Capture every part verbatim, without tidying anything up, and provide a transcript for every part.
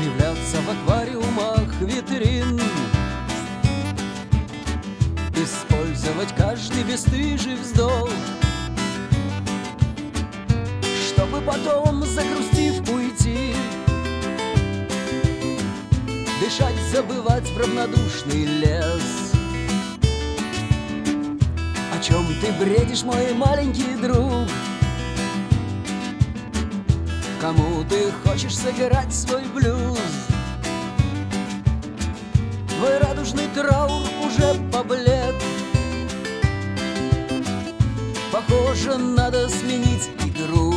кривляться в аквариумах витрин, использовать каждый бесстыжий вздох, чтобы потом, загрустив, уйти, дышать, забывать в равнодушный лес. О чем ты бредишь, мой маленький друг? Кому ты хочешь сыграть свой блюз? Твой радужный траур уже поблед. Похоже, надо сменить игру.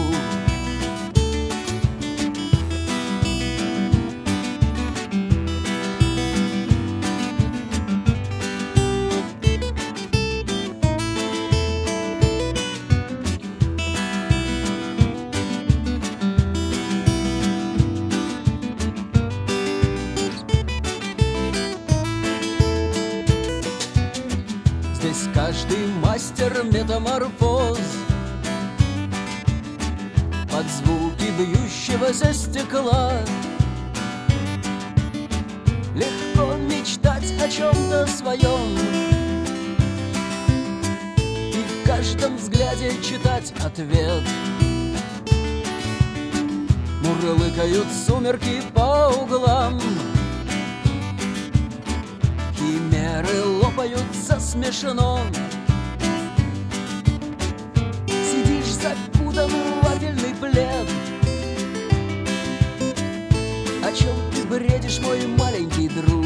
Здесь каждый мастер метаморфоз, под звуки бьющегося стекла. Легко мечтать о чем-то своем и в каждом взгляде читать ответ. Мурлыкают сумерки по углам, химеры лопаются смешно. Сидишь закутан в вафельный плед. О чем ты бредишь, мой маленький друг?